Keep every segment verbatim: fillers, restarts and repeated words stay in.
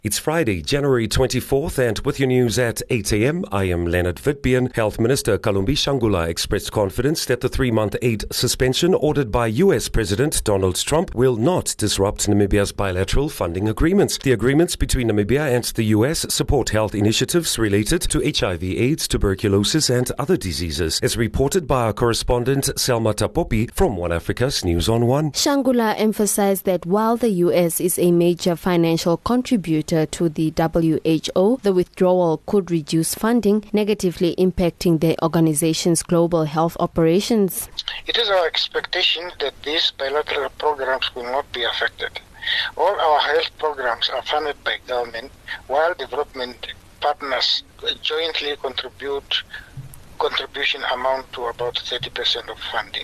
It's Friday, January twenty-fourth, and with your news at eight a.m, I am Leonard Witbeen. Health Minister Kalumbi Shangula expressed confidence that the three-month aid suspension ordered by U S President Donald Trump will not disrupt Namibia's bilateral funding agreements. The agreements between Namibia and the U S support health initiatives related to H I V AIDS, tuberculosis, and other diseases, as reported by our correspondent Selma Tapopi from One Africa's News on One. Shangula emphasized that while the U S is a major financial contributor to the W H O, the withdrawal could reduce funding, negatively impacting the organization's global health operations. It is our expectation that these bilateral programs will not be affected. All our health programs are funded by government, while development partners jointly contribute contribution amount to about thirty percent of funding.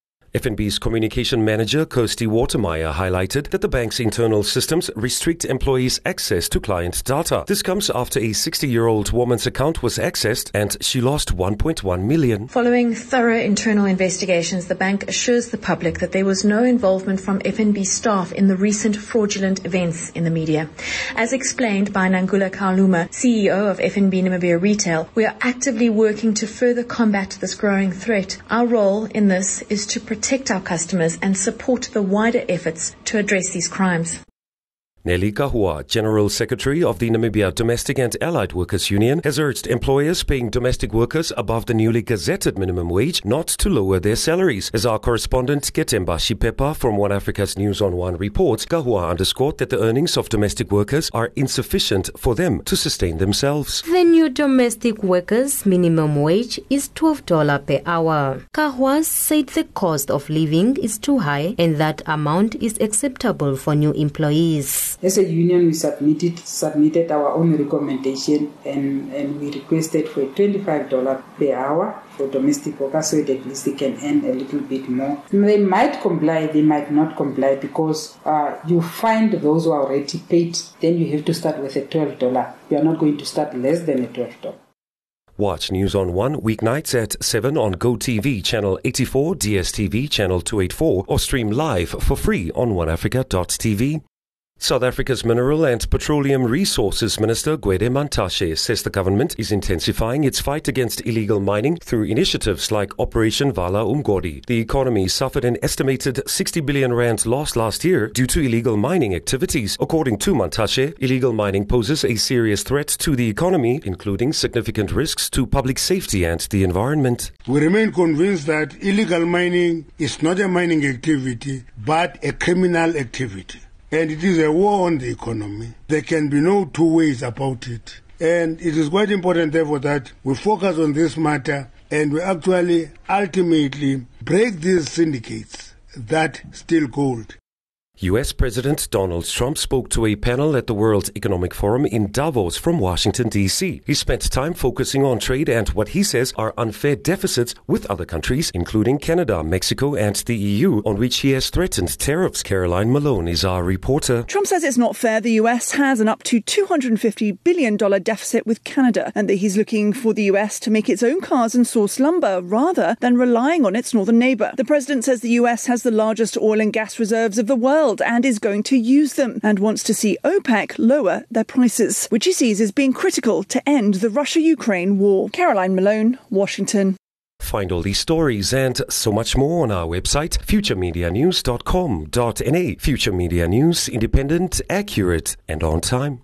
F N B's communication manager, Kirsty Watermeyer, highlighted that the bank's internal systems restrict employees' access to client data. This comes after a sixty-year-old woman's account was accessed and she lost one point one million. Following thorough internal investigations, the bank assures the public that there was no involvement from F N B staff in the recent fraudulent events in the media. As explained by Nangula Kaluma, C E O of F N B Namibia Retail, we are actively working to further combat this growing threat. Our role in this is to protect protect our customers and support the wider efforts to address these crimes. Nelly Kahua, General Secretary of the Namibia Domestic and Allied Workers Union, has urged employers paying domestic workers above the newly gazetted minimum wage not to lower their salaries. As our correspondent Ketemba Shipepa from One Africa's News on One reports, Kahua underscored that the earnings of domestic workers are insufficient for them to sustain themselves. The new domestic workers' minimum wage is twelve dollars per hour. Kahua said the cost of living is too high and that amount is acceptable for new employees. As a union, we submitted submitted our own recommendation and, and we requested for twenty-five dollars per hour for domestic workers so that at least they can earn a little bit more. They might comply, they might not comply because uh, you find those who are already paid, then you have to start with a twelve dollars. You are not going to start less than a twelve dollars. Watch News on One weeknights at seven on GoTV channel eighty-four, D S T V channel two eighty-four, or stream live for free on one africa dot t v. South Africa's Mineral and Petroleum Resources Minister Gwede Mantashe says the government is intensifying its fight against illegal mining through initiatives like Operation Vala Umgodi. The economy suffered an estimated sixty billion rand loss last year due to illegal mining activities. According to Mantashe, illegal mining poses a serious threat to the economy, including significant risks to public safety and the environment. We remain convinced that illegal mining is not a mining activity, but a criminal activity. And it is a war on the economy. There can be no two ways about it. And it is quite important, therefore, that we focus on this matter and we actually ultimately break these syndicates that steal gold. U S President Donald Trump spoke to a panel at the World Economic Forum in Davos from Washington, D C He spent time focusing on trade and what he says are unfair deficits with other countries, including Canada, Mexico, and the E U, on which he has threatened tariffs. Caroline Malone is our reporter. Trump says it's not fair the U S has an up to two hundred fifty billion dollars deficit with Canada, and that he's looking for the U S to make its own cars and source lumber rather than relying on its northern neighbour. The president says the U S has the largest oil and gas reserves of the world and is going to use them, and wants to see OPEC lower their prices, which he sees as being critical to end the Russia-Ukraine war. Caroline Malone, Washington. Find all these stories and so much more on our website, future media news dot com dot n a. Future Media News, independent, accurate, and on time.